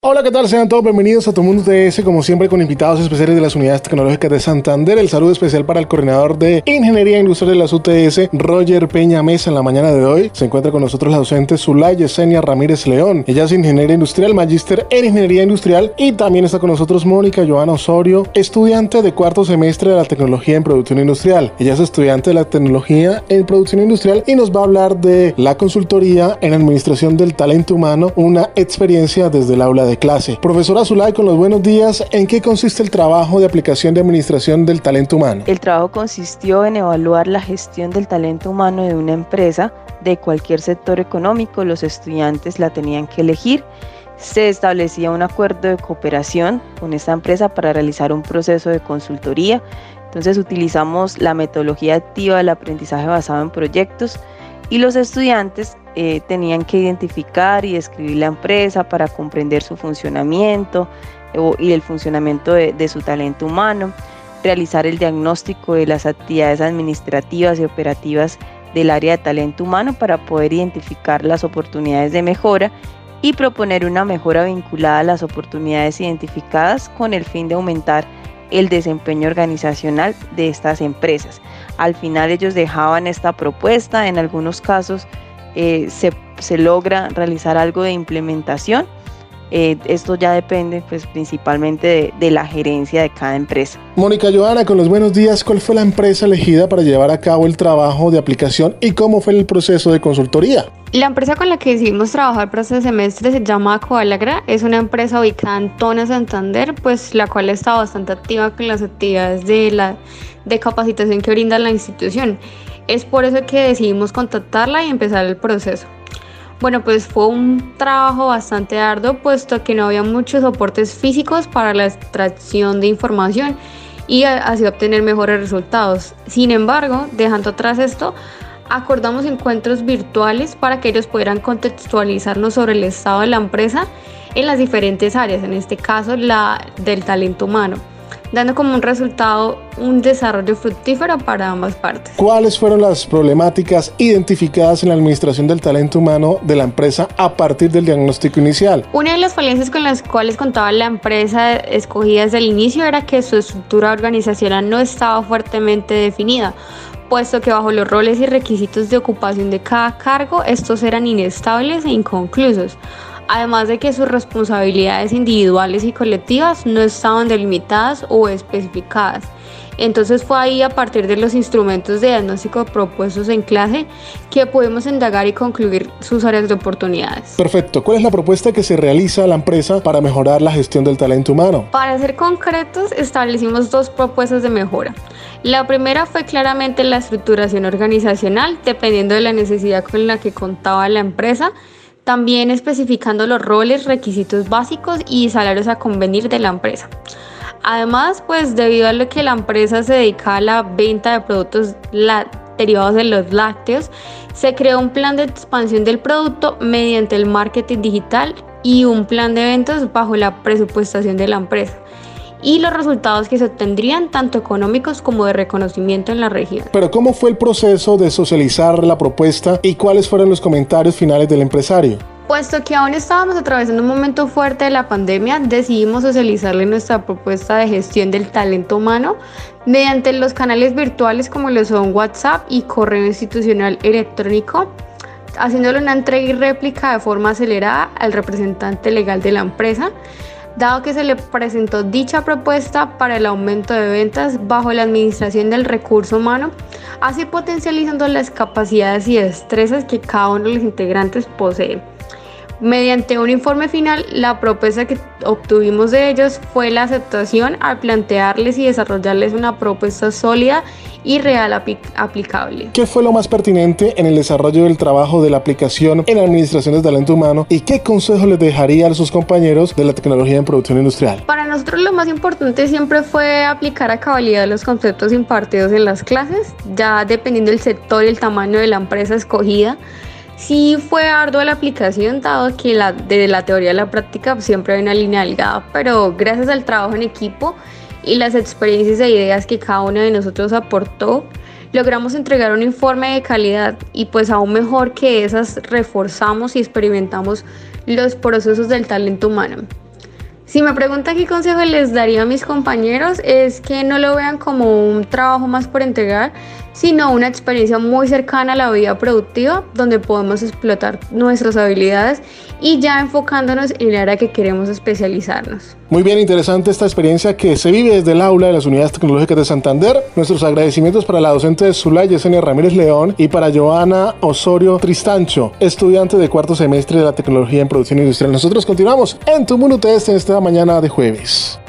Hola, ¿qué tal? Sean todos bienvenidos a Tu Mundo TS, como siempre con invitados especiales de las unidades tecnológicas de Santander. El saludo especial para el coordinador de Ingeniería Industrial de las UTS, Roger Peña Mesa. En la mañana de hoy se encuentra con nosotros la docente Zulay Yesenia Ramírez León. Ella es ingeniera industrial, magíster en Ingeniería Industrial, y también está con nosotros Mónica Joana Osorio, estudiante de cuarto semestre de la Tecnología en Producción Industrial. Ella es estudiante de la Tecnología en Producción Industrial y nos va a hablar de la consultoría en Administración del Talento Humano, una experiencia desde el aula de clase. Profesora Zulay, con los buenos días. ¿En qué consiste el trabajo de aplicación de administración del talento humano? El trabajo consistió en evaluar la gestión del talento humano de una empresa de cualquier sector económico. Los estudiantes la tenían que elegir. Se establecía un acuerdo de cooperación con esta empresa para realizar un proceso de consultoría. Entonces utilizamos la metodología activa del aprendizaje basado en proyectos, y los estudiantes tenían que identificar y describir la empresa para comprender su funcionamiento y el funcionamiento de su talento humano, realizar el diagnóstico de las actividades administrativas y operativas del área de talento humano para poder identificar las oportunidades de mejora y proponer una mejora vinculada a las oportunidades identificadas con el fin de aumentar el desempeño organizacional de estas empresas. Al final ellos dejaban esta propuesta. En algunos casos se logra realizar algo de implementación. Esto ya depende pues principalmente de la gerencia de cada empresa. Mónica Joana, con los buenos días. ¿Cuál fue la empresa elegida para llevar a cabo el trabajo de aplicación y cómo fue el proceso de consultoría? La empresa con la que decidimos trabajar para este semestre se llama Coalagra. Es una empresa ubicada en Tona, Santander, pues la cual está bastante activa con las actividades de capacitación que brinda la institución. Es por eso que decidimos contactarla y empezar el proceso. Bueno, pues fue un trabajo bastante arduo, puesto que no había muchos soportes físicos para la extracción de información y así obtener mejores resultados. Sin embargo, dejando atrás esto, acordamos encuentros virtuales para que ellos pudieran contextualizarnos sobre el estado de la empresa en las diferentes áreas, en este caso la del talento humano, dando como un resultado un desarrollo fructífero para ambas partes. ¿Cuáles fueron las problemáticas identificadas en la administración del talento humano de la empresa a partir del diagnóstico inicial? Una de las falencias con las cuales contaba la empresa escogida desde el inicio era que su estructura organizacional no estaba fuertemente definida, puesto que bajo los roles y requisitos de ocupación de cada cargo, estos eran inestables e inconclusos. Además de que sus responsabilidades individuales y colectivas no estaban delimitadas o especificadas. Entonces fue ahí, a partir de los instrumentos de diagnóstico propuestos en clase, que pudimos indagar y concluir sus áreas de oportunidades. Perfecto. ¿Cuál es la propuesta que se realiza a la empresa para mejorar la gestión del talento humano? Para ser concretos, establecimos dos propuestas de mejora. La primera fue claramente la estructuración organizacional, dependiendo de la necesidad con la que contaba la empresa, también especificando los roles, requisitos básicos y salarios a convenir de la empresa. Además, pues debido a lo que la empresa se dedica a la venta de productos derivados de los lácteos, se creó un plan de expansión del producto mediante el marketing digital y un plan de ventas bajo la presupuestación de la empresa, y los resultados que se obtendrían tanto económicos como de reconocimiento en la región. Pero ¿cómo fue el proceso de socializar la propuesta y cuáles fueron los comentarios finales del empresario? Puesto que aún estábamos atravesando un momento fuerte de la pandemia, decidimos socializarle nuestra propuesta de gestión del talento humano mediante los canales virtuales como lo son WhatsApp y correo institucional electrónico, haciéndole una entrega y réplica de forma acelerada al representante legal de la empresa, dado que se le presentó dicha propuesta para el aumento de ventas bajo la administración del recurso humano, así potencializando las capacidades y destrezas que cada uno de los integrantes posee. Mediante un informe final, la propuesta que obtuvimos de ellos fue la aceptación al plantearles y desarrollarles una propuesta sólida y real aplicable. ¿Qué fue lo más pertinente en el desarrollo del trabajo de la aplicación en la administración del talento humano y qué consejo les dejaría a sus compañeros de la tecnología en producción industrial? Para nosotros lo más importante siempre fue aplicar a cabalidad los conceptos impartidos en las clases, ya dependiendo del sector y el tamaño de la empresa escogida. Sí fue ardua la aplicación, dado que desde la teoría a la práctica siempre hay una línea delgada, pero gracias al trabajo en equipo y las experiencias e ideas que cada uno de nosotros aportó, logramos entregar un informe de calidad y pues aún mejor que esas reforzamos y experimentamos los procesos del talento humano. Si me preguntan qué consejo les daría a mis compañeros, es que no lo vean como un trabajo más por entregar, sino una experiencia muy cercana a la vida productiva, donde podemos explotar nuestras habilidades y ya enfocándonos en el área que queremos especializarnos. Muy bien, interesante esta experiencia que se vive desde el aula de las Unidades Tecnológicas de Santander. Nuestros agradecimientos para la docente de Zulay, Yesenia Ramírez León, y para Joana Osorio Tristancho, estudiante de cuarto semestre de la Tecnología en Producción Industrial. Nosotros continuamos en Tu Mundo UTS en esta mañana de jueves.